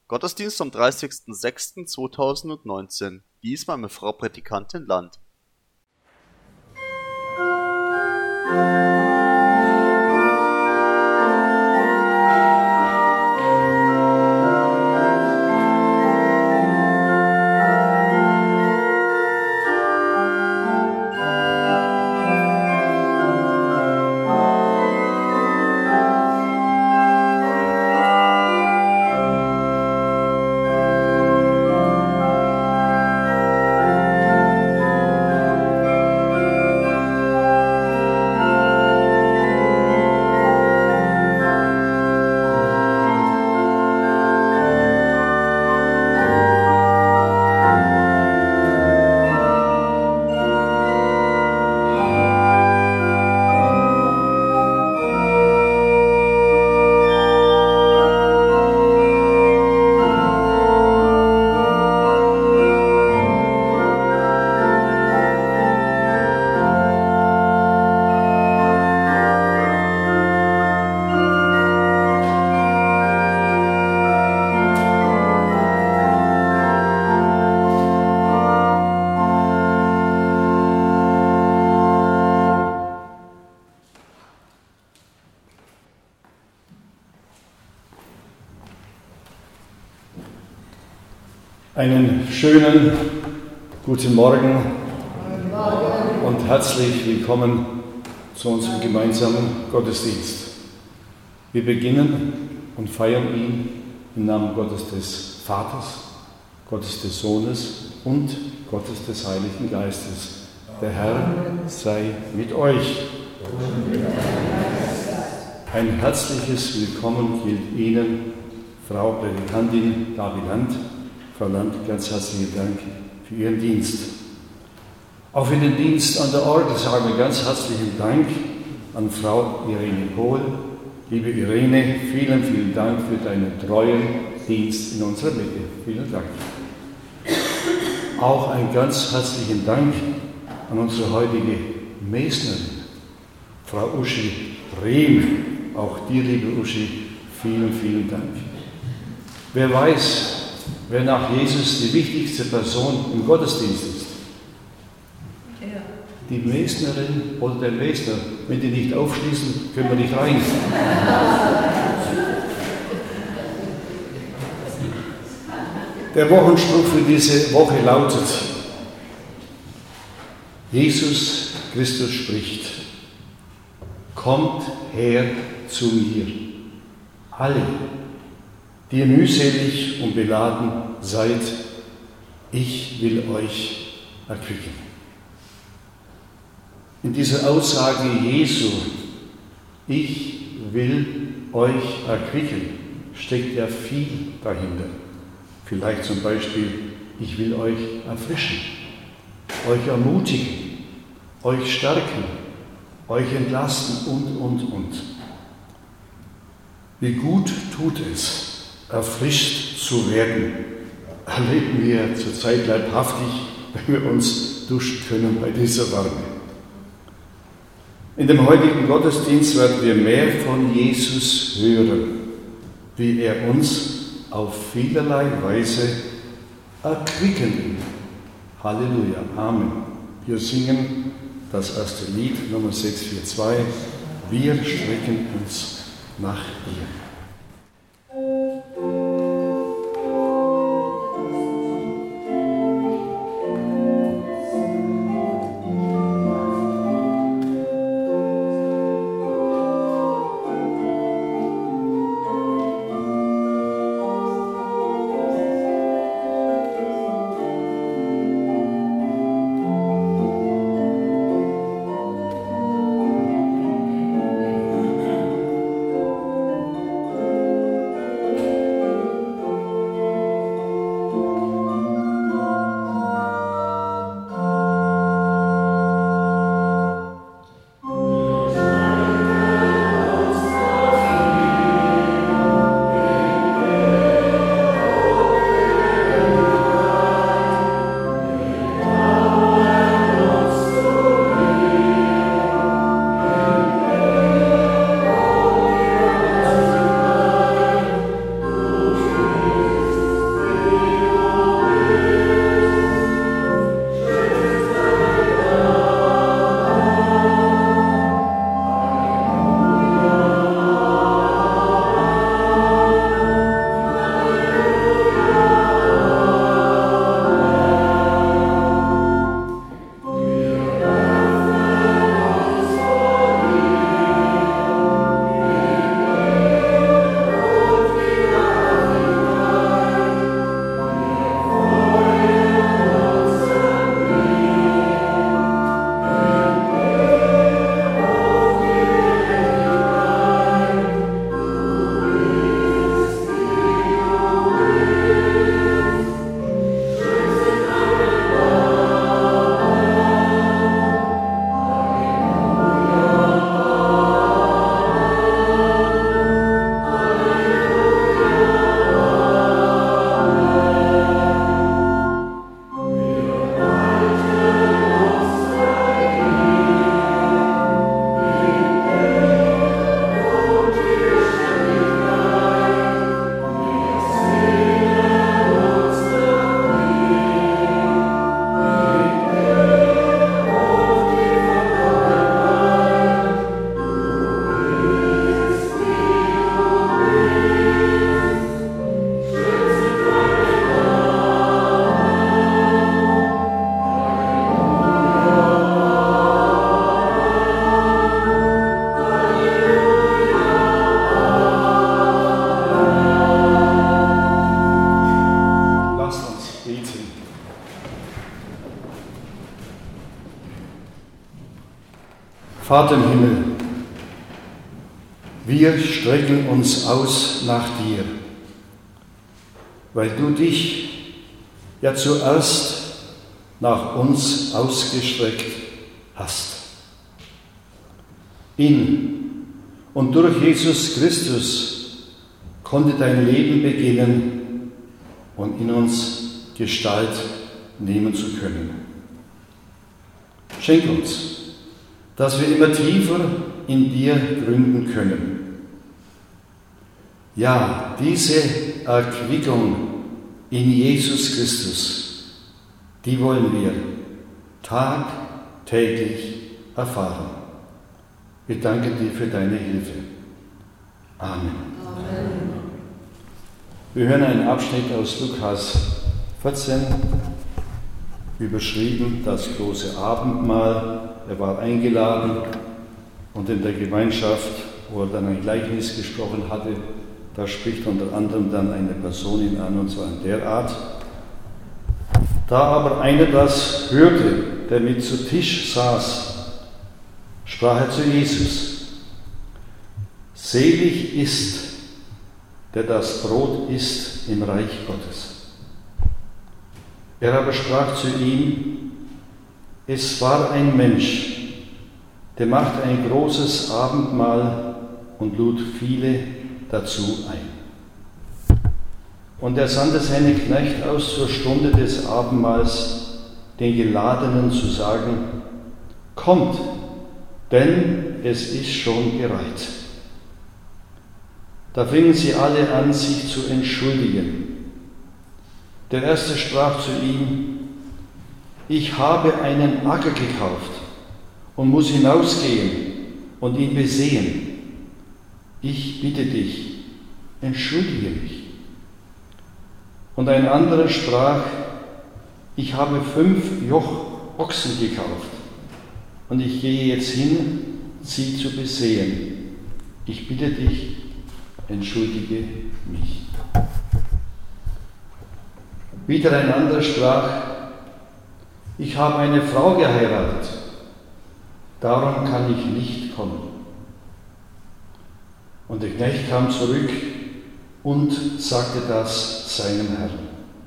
Gottesdienst am 30.06.2019. Diesmal mit Frau Prädikantin Land. Einen schönen guten Morgen und herzlich willkommen zu unserem gemeinsamen Gottesdienst. Wir beginnen und feiern ihn im Namen Gottes des Vaters, Gottes des Sohnes und Gottes des Heiligen Geistes. Der Herr sei mit euch. Ein herzliches Willkommen gilt Ihnen, Frau Prädikantin Gabi Land. Frau Land, ganz herzlichen Dank für Ihren Dienst. Auch für den Dienst an der Orgel sagen wir ganz herzlichen Dank an Frau Irene Kohl. Liebe Irene, vielen, vielen Dank für deinen treuen Dienst in unserer Mitte. Vielen Dank. Auch einen ganz herzlichen Dank an unsere heutige Mesnerin, Frau Uschi Rehm. Auch dir, liebe Uschi, vielen, vielen Dank. Wer weiß, wer nach Jesus die wichtigste Person im Gottesdienst ist? Ja. Die Mesnerin oder der Mesner. Wenn die nicht aufschließen, können wir nicht rein. Der Wochenspruch für diese Woche lautet: Jesus Christus spricht: Kommt her zu mir, alle, die ihr mühselig und beladen seid, ich will euch erquicken. In dieser Aussage Jesu, ich will euch erquicken, steckt ja viel dahinter. Vielleicht zum Beispiel, ich will euch erfrischen, euch ermutigen, euch stärken, euch entlasten und. Wie gut tut es, erfrischt zu werden, erleben wir zurzeit leibhaftig, wenn wir uns duschen können bei dieser Wärme. In dem heutigen Gottesdienst werden wir mehr von Jesus hören, wie er uns auf vielerlei Weise erquicken will. Halleluja, Amen. Wir singen das erste Lied, Nummer 642, wir strecken uns nach dir. Vater im Himmel, wir strecken uns aus nach dir, weil du dich ja zuerst nach uns ausgestreckt hast. In und durch Jesus Christus konnte dein Leben beginnen und in uns Gestalt nehmen zu können. Schenk uns, dass wir immer tiefer in dir gründen können. Ja, diese Erquickung in Jesus Christus, die wollen wir tagtäglich erfahren. Wir danken dir für deine Hilfe. Amen. Amen. Wir hören einen Abschnitt aus Lukas 14, überschrieben das große Abendmahl. Er war eingeladen und in der Gemeinschaft, wo er dann ein Gleichnis gesprochen hatte, da spricht unter anderem dann eine Person ihn an, und zwar in der Art: Da aber einer das hörte, der mit zu Tisch saß, sprach er zu Jesus: Selig ist, der das Brot isst im Reich Gottes. Er aber sprach zu ihm: Es war ein Mensch, der machte ein großes Abendmahl und lud viele dazu ein. Und er sandte seinen Knecht aus zur Stunde des Abendmahls, den Geladenen zu sagen: Kommt, denn es ist schon bereit. Da fingen sie alle an, sich zu entschuldigen. Der erste sprach zu ihm: Ich habe einen Acker gekauft und muss hinausgehen und ihn besehen. Ich bitte dich, entschuldige mich. Und ein anderer sprach: Ich habe 5 Joch Ochsen gekauft und ich gehe jetzt hin, sie zu besehen. Ich bitte dich, entschuldige mich. Wieder ein anderer sprach: Ich habe eine Frau geheiratet, darum kann ich nicht kommen. Und der Knecht kam zurück und sagte das seinem Herrn.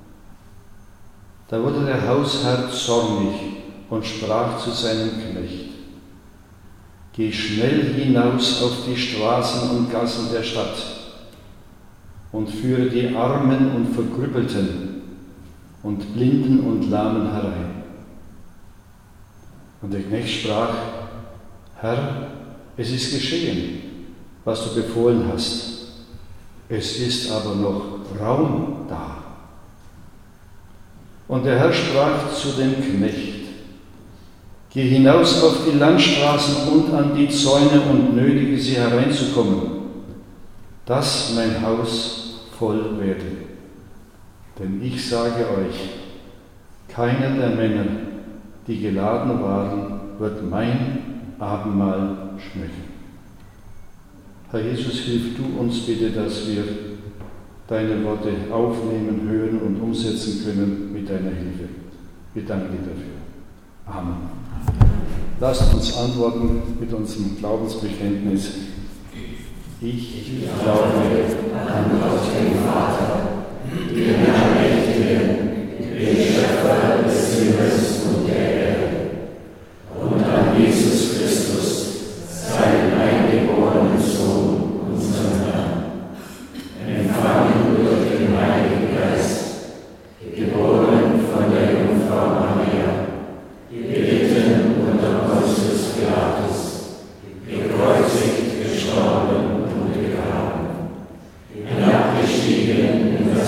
Da wurde der Hausherr zornig und sprach zu seinem Knecht: Geh schnell hinaus auf die Straßen und Gassen der Stadt und führe die Armen und Verkrüppelten und Blinden und Lahmen herein. Und der Knecht sprach: Herr, es ist geschehen, was du befohlen hast. Es ist aber noch Raum da. Und der Herr sprach zu dem Knecht: Geh hinaus auf die Landstraßen und an die Zäune und nötige sie hereinzukommen, dass mein Haus voll werde. Denn ich sage euch, keiner der Männer, die geladen waren, wird mein Abendmahl schmecken. Herr Jesus, hilf du uns bitte, dass wir deine Worte aufnehmen, hören und umsetzen können mit deiner Hilfe. Wir danken dir dafür. Amen. Lasst uns antworten mit unserem Glaubensbekenntnis. Ich glaube an Gott, den Vater, den Allmächtigen, den Schöpfer des Himmels und der Erde, und an Jesus Christus, seinen eingeborenen Sohn, unseren Herrn, empfangen durch den Heiligen Geist, geboren von der Jungfrau Maria, gelitten unter Pontius Pilatus, gekreuzigt, gestorben und begraben, hinabgestiegen in das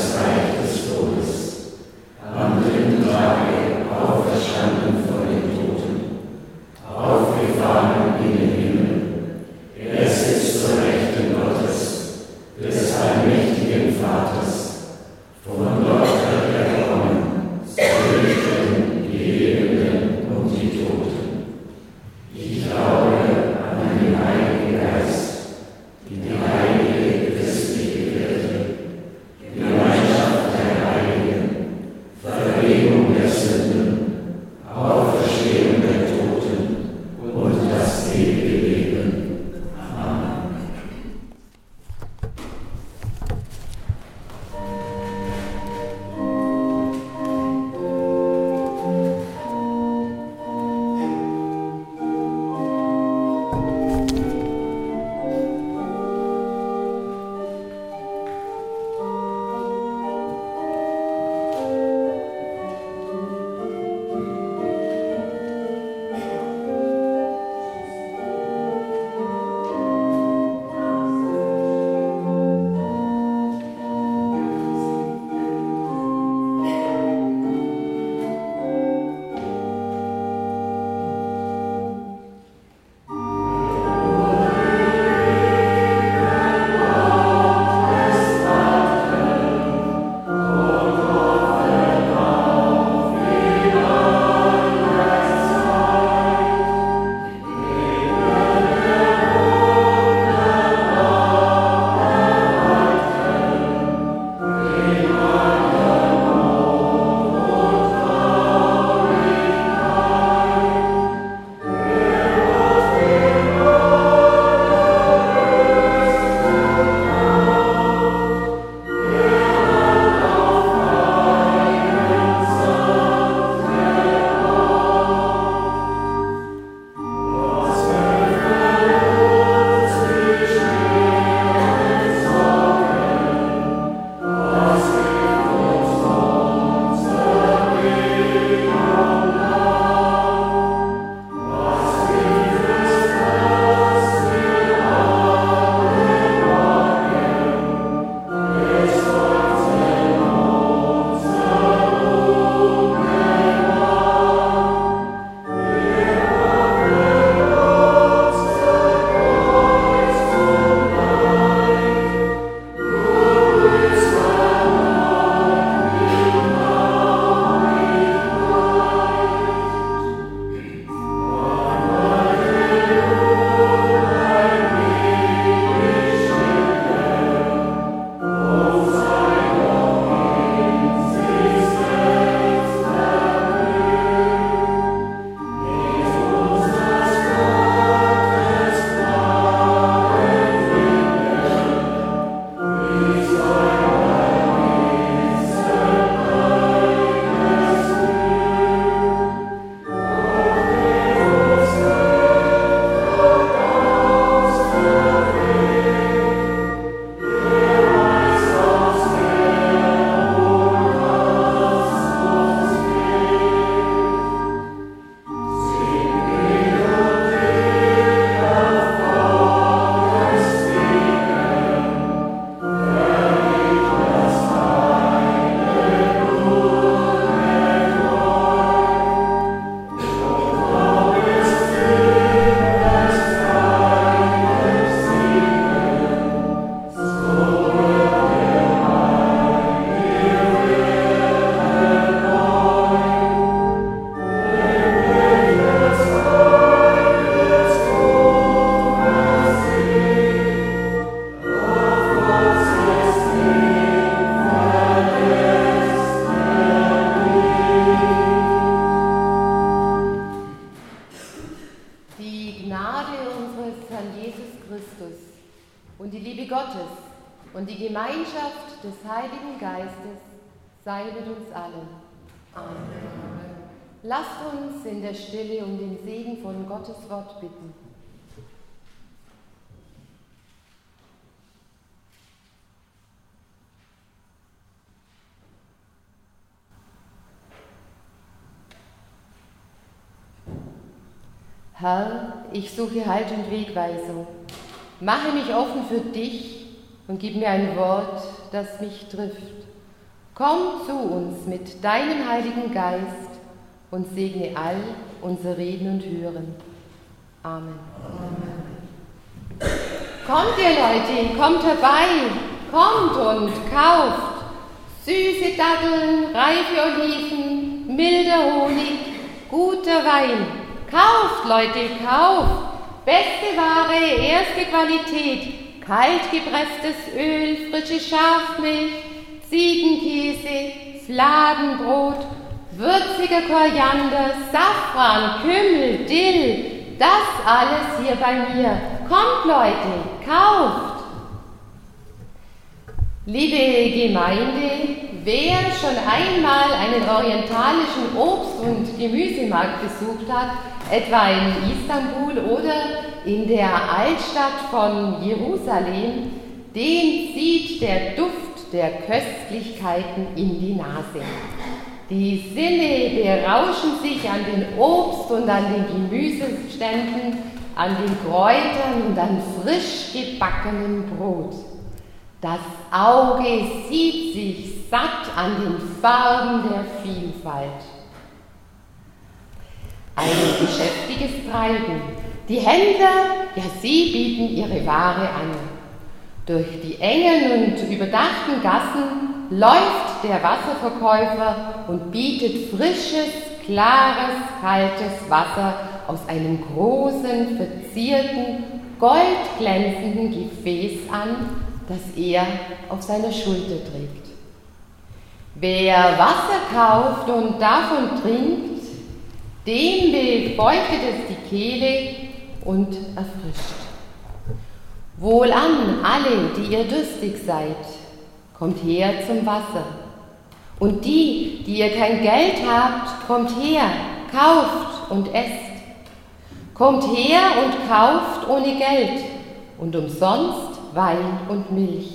sei mit uns allen. Amen. Lasst uns in der Stille um den Segen von Gottes Wort bitten. Herr, ich suche Halt und Wegweisung. Mache mich offen für dich und gib mir ein Wort, das mich trifft. Komm zu uns mit deinem Heiligen Geist und segne all unser Reden und Hören. Amen. Amen. Kommt ihr Leute, kommt herbei, kommt und kauft süße Datteln, reife Oliven, milder Honig, guter Wein. Kauft, Leute, kauft! Beste Ware, erste Qualität, kalt gepresstes Öl, frische Schafmilch, Ziegenkäse, Fladenbrot, würziger Koriander, Safran, Kümmel, Dill, das alles hier bei mir. Kommt, Leute, kauft! Liebe Gemeinde, wer schon einmal einen orientalischen Obst- und Gemüsemarkt besucht hat, etwa in Istanbul oder in der Altstadt von Jerusalem, den zieht der Duft der Köstlichkeiten in die Nase. Die Sinne berauschen sich an den Obst- und an den Gemüseständen, an den Kräutern und an frisch gebackenem Brot. Das Auge sieht sich satt an den Farben der Vielfalt. Ein geschäftiges Treiben. Die Händler, ja, sie bieten ihre Ware an. Durch die engen und überdachten Gassen läuft der Wasserverkäufer und bietet frisches, klares, kaltes Wasser aus einem großen, verzierten, goldglänzenden Gefäß an, das er auf seiner Schulter trägt. Wer Wasser kauft und davon trinkt, dem befeuchtet es die Kehle und erfrischt. Wohlan alle, die ihr durstig seid, kommt her zum Wasser. Und die ihr kein Geld habt, kommt her, kauft und esst. Kommt her und kauft ohne Geld und umsonst Wein und Milch.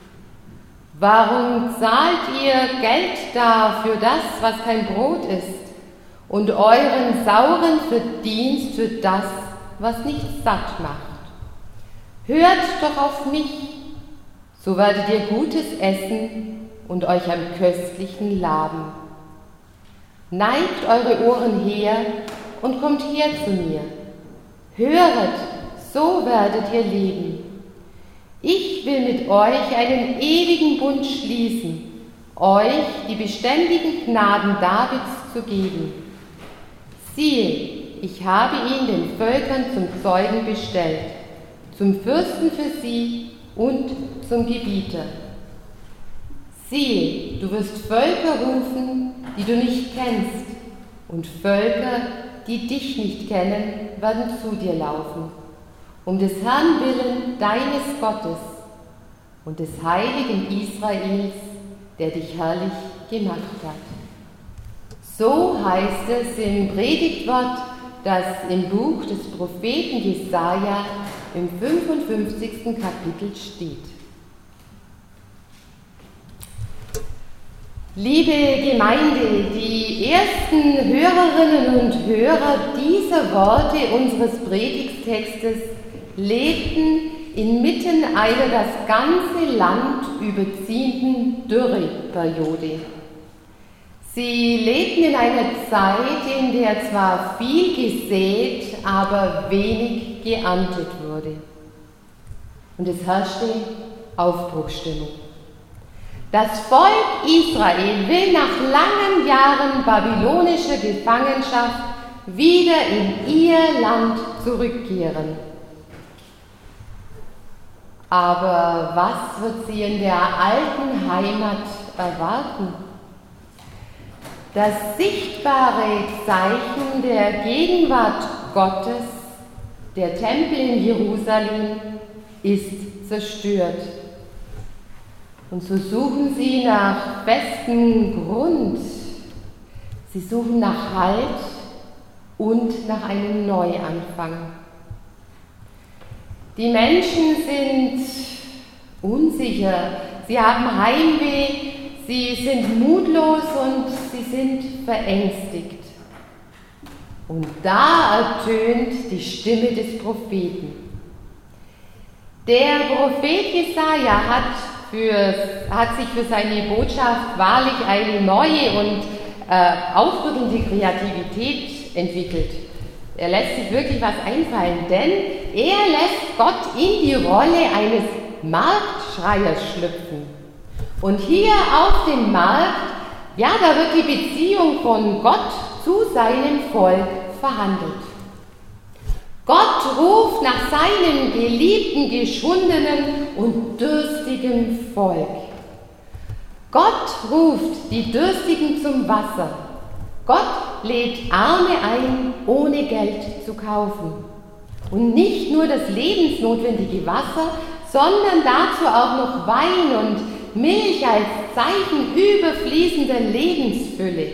Warum zahlt ihr Geld da für das, was kein Brot ist, und euren sauren Verdienst für das, was nicht satt macht? Hört doch auf mich, so werdet ihr Gutes essen und euch am Köstlichen laben. Neigt eure Ohren her und kommt her zu mir. Höret, so werdet ihr leben. Ich will mit euch einen ewigen Bund schließen, euch die beständigen Gnaden Davids zu geben. Siehe, ich habe ihn den Völkern zum Zeugen bestellt, zum Fürsten für sie und zum Gebieter. Siehe, du wirst Völker rufen, die du nicht kennst, und Völker, die dich nicht kennen, werden zu dir laufen. Um des Herrn willen, deines Gottes und des heiligen Israels, der dich herrlich gemacht hat. So heißt es im Predigtwort, das im Buch des Propheten Jesaja im 55. Kapitel steht. Liebe Gemeinde, die ersten Hörerinnen und Hörer dieser Worte unseres Predigtextes lebten inmitten einer das ganze Land überziehenden Dürreperiode. Sie lebten in einer Zeit, in der zwar viel gesät, aber wenig geerntet wurde. Und es herrschte Aufbruchsstimmung. Das Volk Israel will nach langen Jahren babylonischer Gefangenschaft wieder in ihr Land zurückkehren. Aber was wird sie in der alten Heimat erwarten? Das sichtbare Zeichen der Gegenwart Gottes, der Tempel in Jerusalem, ist zerstört. Und so suchen sie nach festem Grund. Sie suchen nach Halt und nach einem Neuanfang. Die Menschen sind unsicher, sie haben Heimweh, sie sind mutlos und sie sind verängstigt. Und da ertönt die Stimme des Propheten. Der Prophet Jesaja hat sich für seine Botschaft wahrlich eine neue und aufrüttelnde Kreativität entwickelt. Er lässt sich wirklich was einfallen, denn er lässt Gott in die Rolle eines Marktschreiers schlüpfen. Und hier auf dem Markt, ja, da wird die Beziehung von Gott zu seinem Volk verhandelt. Gott ruft nach seinem geliebten, geschundenen und dürstigen Volk. Gott ruft die Dürstigen zum Wasser. Gott lädt Arme ein, ohne Geld zu kaufen. Und nicht nur das lebensnotwendige Wasser, sondern dazu auch noch Wein und Milch als Zeichen überfließender Lebensfülle.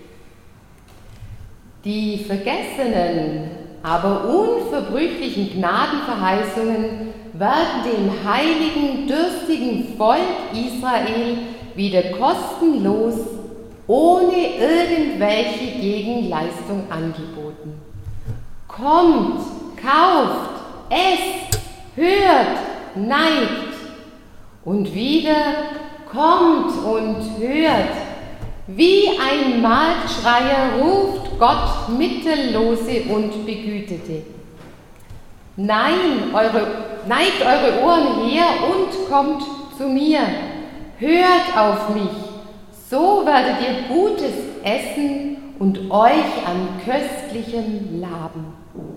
Die vergessenen, aber unverbrüchlichen Gnadenverheißungen werden dem heiligen, dürstigen Volk Israel wieder kostenlos, ohne irgendwelche Gegenleistung angeboten. Kommt, kauft, esst, hört, neigt. Und wieder kommt und hört. Wie ein Marktschreier ruft Gott Mittellose und Begütete. Neigt eure Ohren her und kommt zu mir. Hört auf mich, so werdet ihr Gutes essen und euch an Köstlichem laben.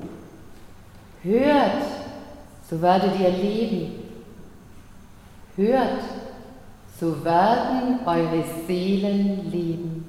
Hört, so werdet ihr leben. Hört, so werden eure Seelen leben.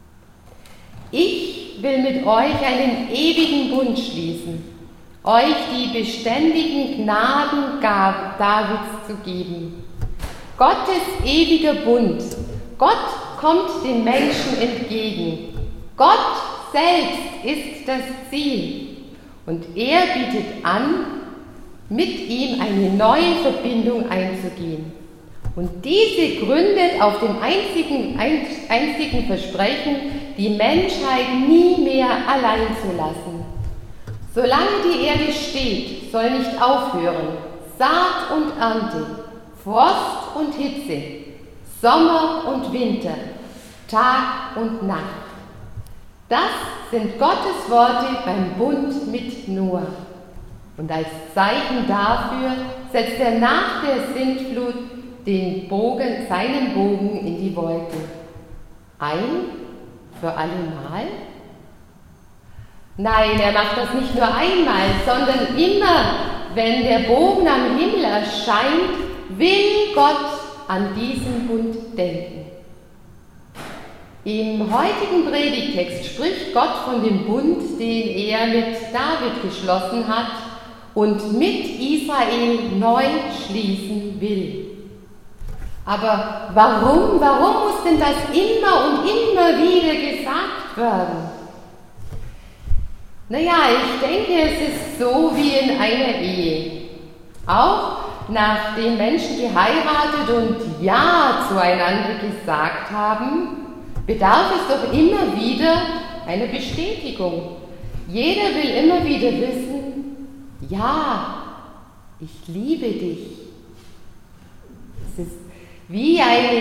Ich will mit euch einen ewigen Bund schließen, euch die beständigen Gnaden Davids zu geben. Gottes ewiger Bund. Gott kommt den Menschen entgegen. Gott selbst ist das Ziel. Und er bietet an, mit ihm eine neue Verbindung einzugehen. Und diese gründet auf dem einzigen Versprechen, die Menschheit nie mehr allein zu lassen. Solange die Erde steht, soll nicht aufhören Saat und Ernte, Frost und Hitze, Sommer und Winter, Tag und Nacht. Das sind Gottes Worte beim Bund mit Noah. Und als Zeichen dafür setzt er nach der Sintflut seinen Bogen in die Wolken. Ein für allemal? Nein, er macht das nicht nur einmal, sondern immer, wenn der Bogen am Himmel erscheint, will Gott an diesen Bund denken. Im heutigen Predigtext spricht Gott von dem Bund, den er mit David geschlossen hat und mit Israel neu schließen will. Aber warum muss denn das immer und immer wieder gesagt werden? Naja, ich denke, es ist so wie in einer Ehe. Auch nachdem Menschen geheiratet und Ja zueinander gesagt haben, bedarf es doch immer wieder einer Bestätigung. Jeder will immer wieder wissen, ja, ich liebe dich. Es ist wie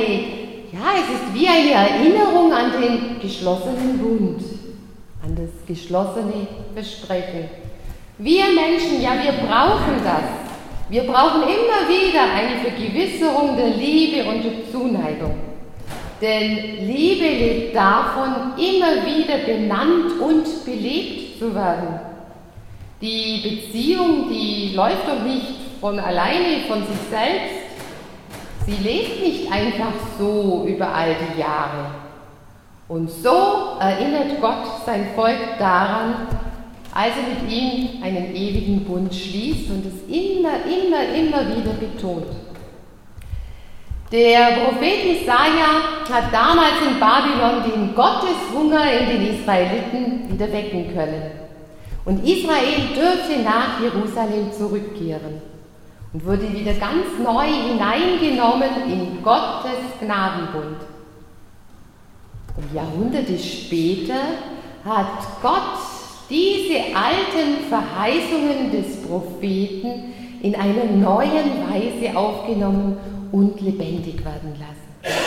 eine Erinnerung an den geschlossenen Bund, an das geschlossene Versprechen. Wir Menschen, ja, wir brauchen das. Wir brauchen immer wieder eine Vergewisserung der Liebe und der Zuneigung. Denn Liebe lebt davon, immer wieder benannt und belebt zu werden. Die Beziehung, die läuft doch nicht von alleine, von sich selbst. Sie lebt nicht einfach so über all die Jahre. Und so erinnert Gott sein Volk daran, als er mit ihm einen ewigen Bund schließt und es immer wieder betont. Der Prophet Jesaja hat damals in Babylon den Gotteshunger in den Israeliten wieder wecken können. Und Israel dürfte nach Jerusalem zurückkehren und wurde wieder ganz neu hineingenommen in Gottes Gnadenbund. Und Jahrhunderte später hat Gott diese alten Verheißungen des Propheten in einer neuen Weise aufgenommen und lebendig werden lassen.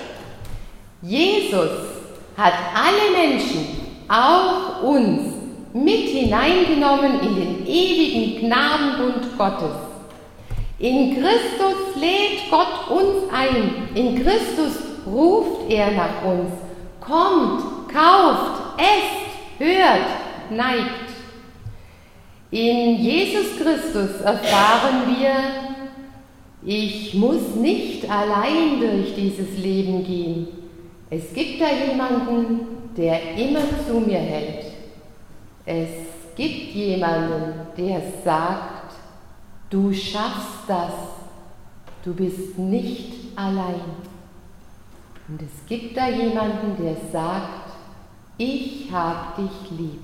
Jesus hat alle Menschen, auch uns, mit hineingenommen in den ewigen Gnadenbund Gottes. In Christus lädt Gott uns ein, in Christus ruft er nach uns. Kommt, kauft, esst, hört, neigt. In Jesus Christus erfahren wir, ich muss nicht allein durch dieses Leben gehen. Es gibt da jemanden, der immer zu mir hält. Es gibt jemanden, der sagt, du schaffst das, du bist nicht allein. Und es gibt da jemanden, der sagt, ich hab dich lieb.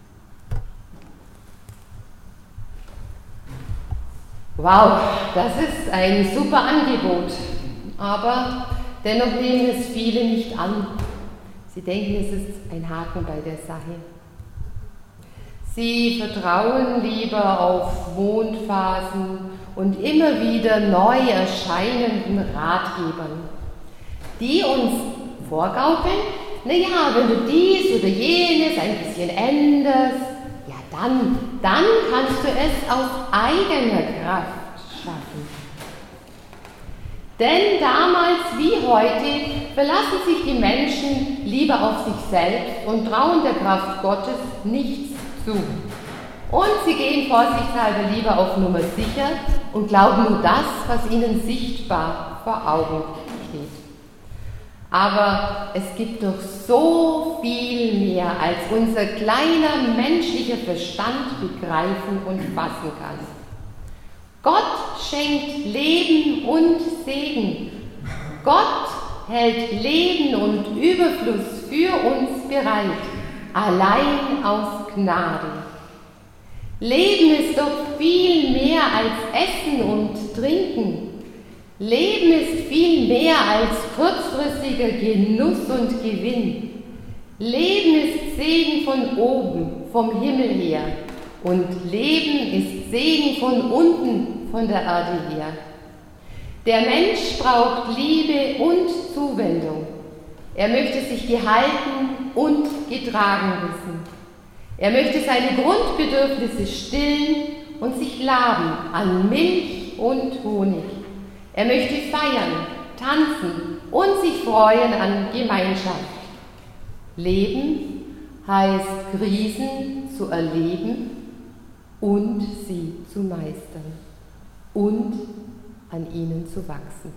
Wow, das ist ein super Angebot, aber dennoch nehmen es viele nicht an. Sie denken, es ist ein Haken bei der Sache. Sie vertrauen lieber auf Mondphasen und immer wieder neu erscheinenden Ratgebern, die uns vorgaukeln, naja, wenn du dies oder jenes ein bisschen änderst, ja dann kannst du es aus eigener Kraft schaffen. Denn damals wie heute verlassen sich die Menschen lieber auf sich selbst und trauen der Kraft Gottes nichts zu. Und sie gehen vorsichtshalber lieber auf Nummer sicher und glauben nur das, was ihnen sichtbar vor Augen steht. Aber es gibt doch so viel mehr, als unser kleiner menschlicher Verstand begreifen und fassen kann. Gott schenkt Leben und Segen. Gott hält Leben und Überfluss für uns bereit, allein aus Gnade. Leben ist doch viel mehr als Essen und Trinken. Leben ist viel mehr als kurzfristiger Genuss und Gewinn. Leben ist Segen von oben, vom Himmel her. Und Leben ist Segen von unten, von der Erde her. Der Mensch braucht Liebe und Zuwendung. Er möchte sich gehalten und getragen wissen. Er möchte seine Grundbedürfnisse stillen und sich laben an Milch und Honig. Er möchte feiern, tanzen und sich freuen an Gemeinschaft. Leben heißt Krisen zu erleben und sie zu meistern und an ihnen zu wachsen.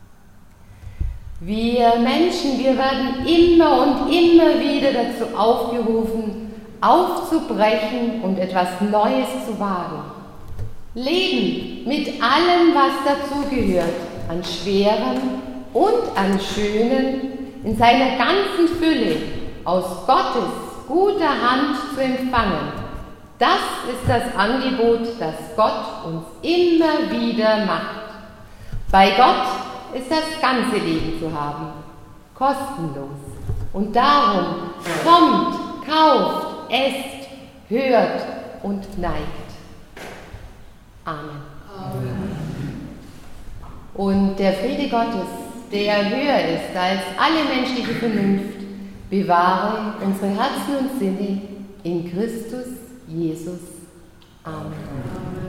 Wir Menschen, wir werden immer und immer wieder dazu aufgerufen, aufzubrechen und etwas Neues zu wagen. Leben mit allem, was dazugehört, an Schwerem und an Schönem, in seiner ganzen Fülle, aus Gottes guter Hand zu empfangen. Das ist das Angebot, das Gott uns immer wieder macht. Bei Gott ist das ganze Leben zu haben, kostenlos. Und darum kommt, kauft, esst, hört und neigt. Amen. Und der Friede Gottes, der höher ist als alle menschliche Vernunft, bewahre unsere Herzen und Sinne in Christus Jesus. Amen.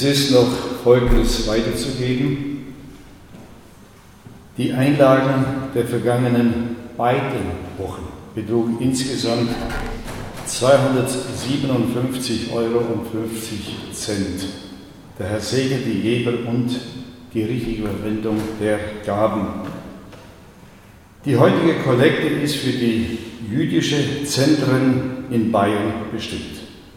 Es ist noch Folgendes weiterzugeben. Die Einlagen der vergangenen beiden Wochen betrugen insgesamt 257,50 €. Der Herr segne die Geber und die richtige Verwendung der Gaben. Die heutige Kollekte ist für die jüdische Zentren in Bayern bestimmt.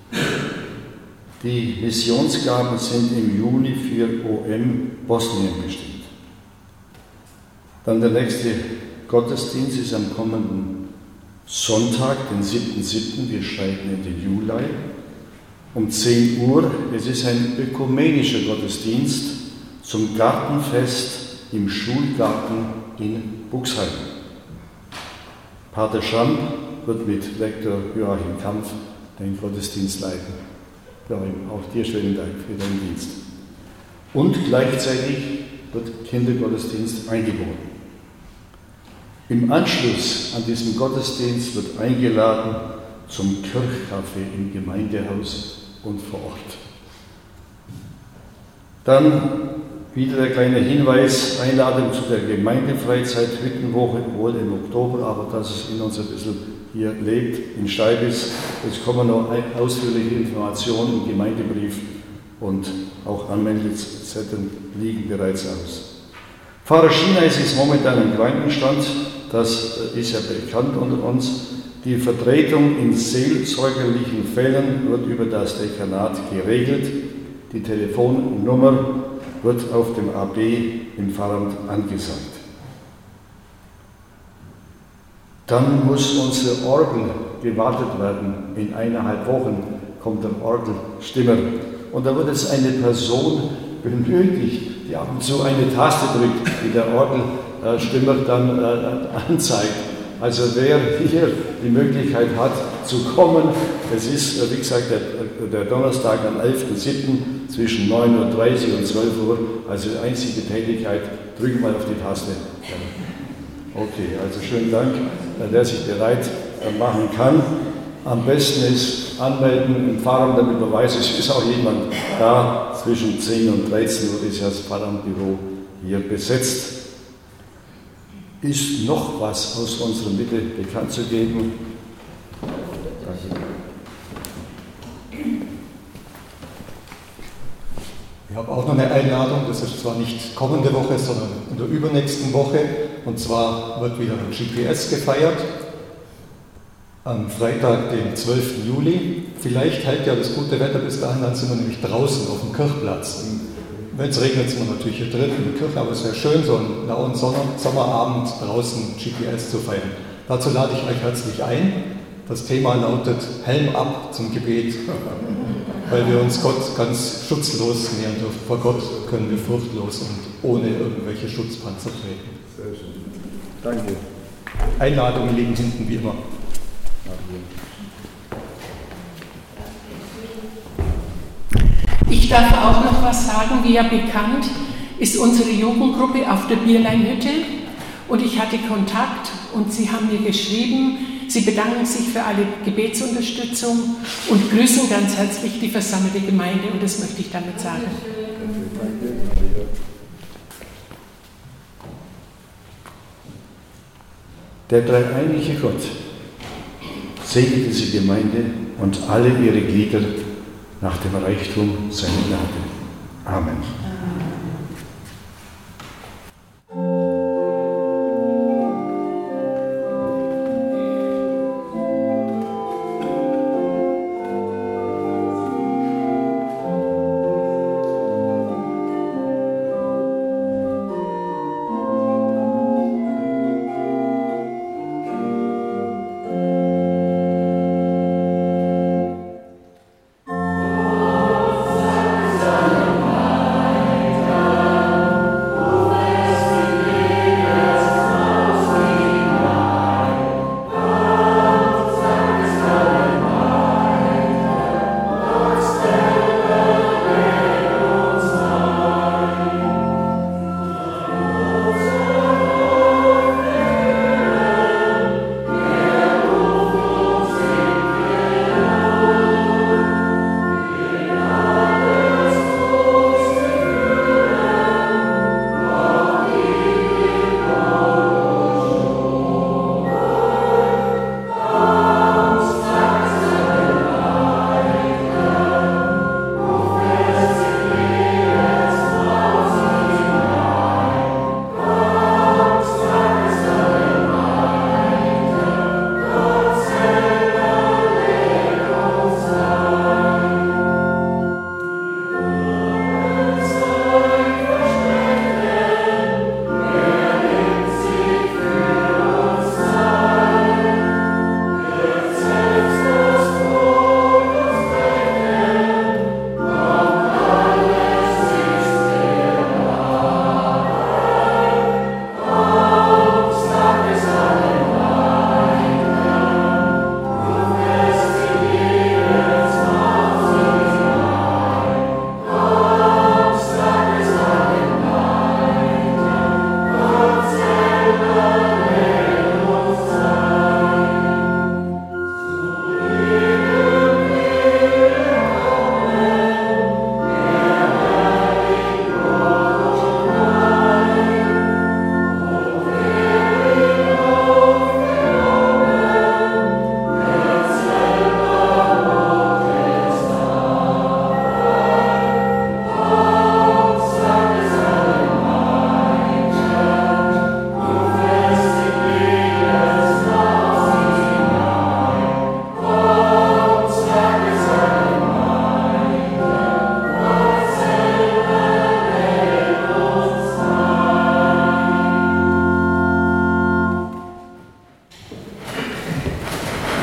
Die Missionsgaben sind im Juni für OM Bosnien bestimmt. Dann der nächste Gottesdienst ist am kommenden Sonntag, den 7.7. Wir schreiten in den Juli, um 10 Uhr. Es ist ein ökumenischer Gottesdienst zum Gartenfest im Schulgarten in Buxheim. Pater Schramm wird mit Lektor Joachim Kampf den Gottesdienst leiten. Joachim, auch dir schönen Dank für deinen Dienst. Und gleichzeitig wird Kindergottesdienst eingebunden. Im Anschluss an diesen Gottesdienst wird eingeladen zum Kirchkaffee im Gemeindehaus und vor Ort. Dann wieder der kleine Hinweis, Einladung zu der Gemeindefreizeit Hüttenwoche, wohl im Oktober, aber dass es in uns ein bisschen hier lebt, in Steibitz. Es kommen noch ausführliche Informationen im Gemeindebrief und auch Anmeldezettel liegen bereits aus. Pfarrer Schieneis ist momentan im Krankenstand, das ist ja bekannt unter uns. Die Vertretung in seelsorgerlichen Fällen wird über das Dekanat geregelt. Die Telefonnummer wird auf dem AB im Pfarramt angesagt. Dann muss unsere Orgel gewartet werden. In 1,5 Wochen kommt der Orgelstimmer. Und da wird jetzt eine Person benötigt, die ab und zu eine Taste drückt, die der Orgelstimmer dann anzeigt. Also wer hier die Möglichkeit hat zu kommen, es ist, wie gesagt, der Donnerstag am 11.07. zwischen 9.30 Uhr und 12 Uhr, also die einzige Tätigkeit, drücken mal auf die Taste. Okay, also schönen Dank, der sich bereit machen kann. Am besten ist anmelden im Pfarramt, damit man weiß, es ist auch jemand da. Zwischen 10 und 13 Uhr ist ja das Pfarramtbüro hier besetzt. Ist noch was aus unserer Mitte bekannt zu geben? Danke. Ich habe auch noch eine Einladung, das ist zwar nicht kommende Woche, sondern in der übernächsten Woche. Und zwar wird wieder ein GPS gefeiert, am Freitag, den 12. Juli. Vielleicht hält ja das gute Wetter bis dahin, dann sind wir nämlich draußen auf dem Kirchplatz. Wenn es regnet, sind wir natürlich hier drin in der Kirche, aber es wäre schön, so einen lauen Sommerabend draußen GPS zu feiern. Dazu lade ich euch herzlich ein. Das Thema lautet Helm ab zum Gebet, weil wir uns Gott ganz schutzlos nähern dürfen. Vor Gott können wir furchtlos und ohne irgendwelche Schutzpanzer treten. Sehr schön. Danke. Einladungen liegen hinten wie immer. Ich darf auch noch was sagen. Wie ja bekannt ist unsere Jugendgruppe auf der Bierleinhütte und ich hatte Kontakt und sie haben mir geschrieben, sie bedanken sich für alle Gebetsunterstützung und grüßen ganz herzlich die versammelte Gemeinde und das möchte ich damit sagen. Der dreieinige Gott segne diese Gemeinde und alle ihre Glieder nach dem Reichtum seiner Gnade. Amen.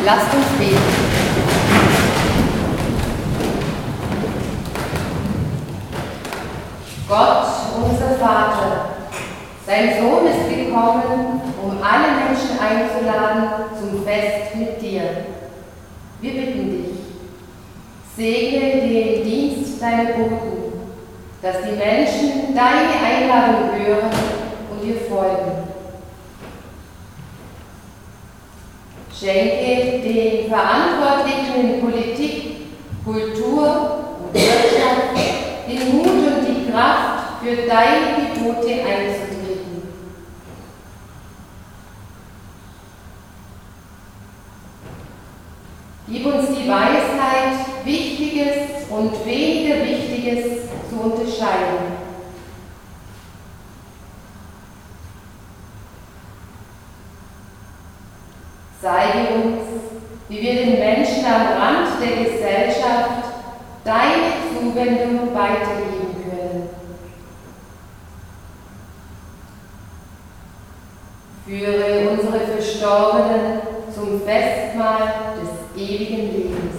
Lasst uns beten. Gott, unser Vater, dein Sohn ist gekommen, um alle Menschen einzuladen zum Fest mit dir. Wir bitten dich, segne den Dienst deiner Boten, dass die Menschen deine Einladung hören und dir folgen. Schenke den Verantwortlichen in Politik, Kultur und Wirtschaft den Mut und die Kraft, für deine Gebote einzutreten. Gib uns die Weisheit, Wichtiges und weniger Wichtiges zu unterscheiden. Zeige uns, wie wir den Menschen am Rand der Gesellschaft deine Zuwendung weitergeben können. Führe unsere Verstorbenen zum Festmahl des ewigen Lebens.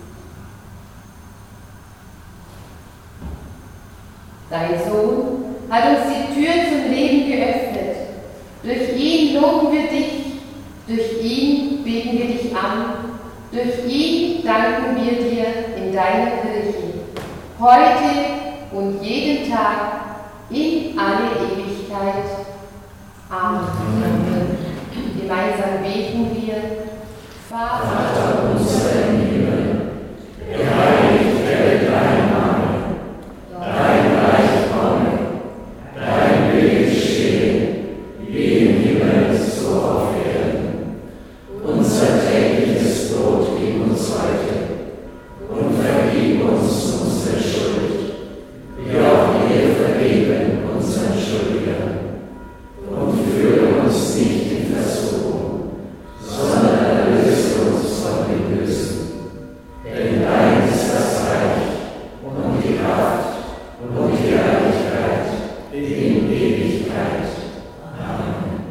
Dein Sohn hat uns die Tür zum Leben geöffnet. Durch ihn loben wir dich. Durch ihn beten wir dich an, durch ihn danken wir dir in deiner Kirche, heute und jeden Tag, in alle Ewigkeit. Amen. Gemeinsam beten wir, Vater unser im Himmel, geheiligt werde dein Name, dein Reich komme, dein Wille geschehe, wie im Himmel so auf Erden. Unser tägliches Brot gib uns heute und vergib uns unsere Schuld, wie auch wir vergeben unseren Schuldigern. Und führe uns nicht in Versuchung, sondern erlöse uns von dem Bösen. Denn dein ist das Reich und die Kraft und die Herrlichkeit in Ewigkeit. Amen.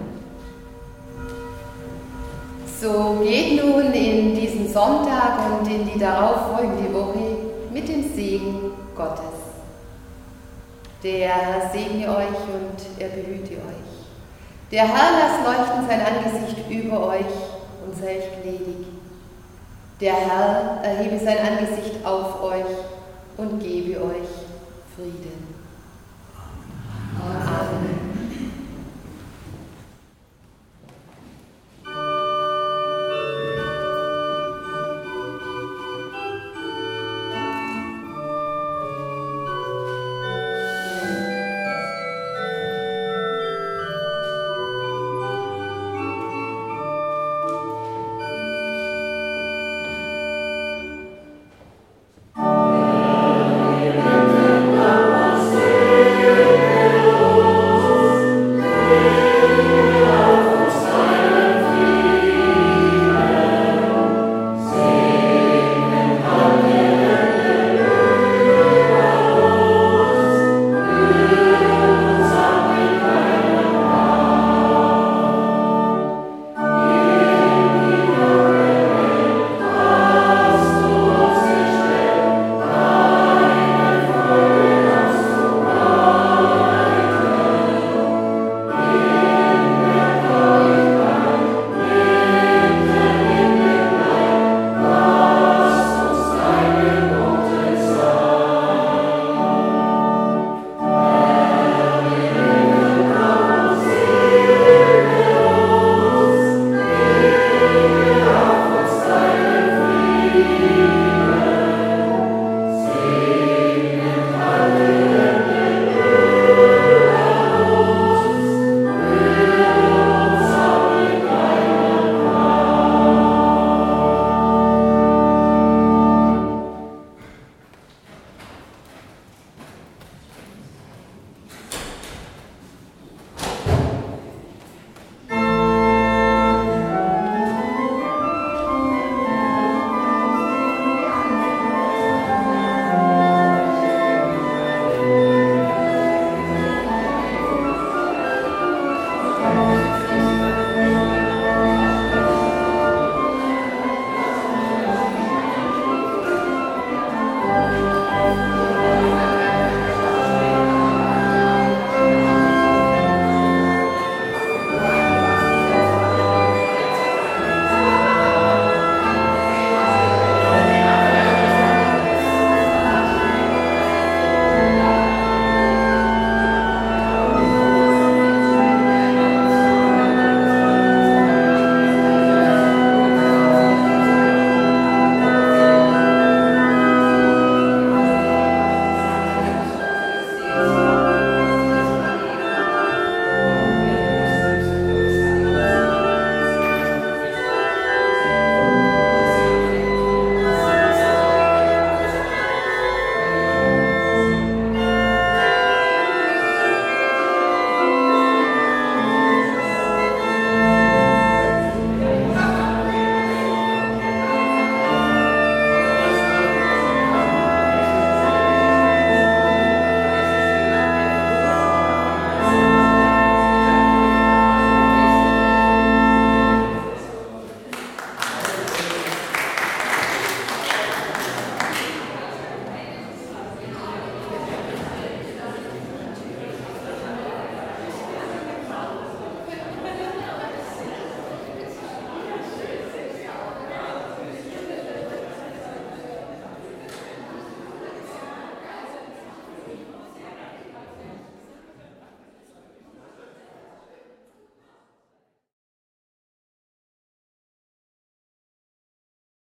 So geht nun in diesen Sonntag und in die darauffolgende Woche mit dem Segen Gottes. Der Herr segne euch und er behüte euch. Der Herr lasse leuchten sein Angesicht über euch und sei euch gnädig. Der Herr erhebe sein Angesicht auf euch und gebe euch Frieden.